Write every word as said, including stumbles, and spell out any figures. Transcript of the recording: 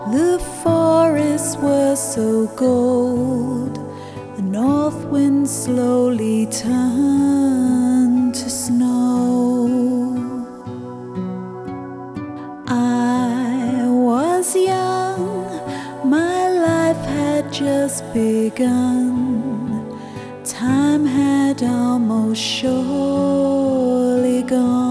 The forests were so gold, the north wind slowly turned to snow. I was young, my life had just begun. Time had almost surely gone.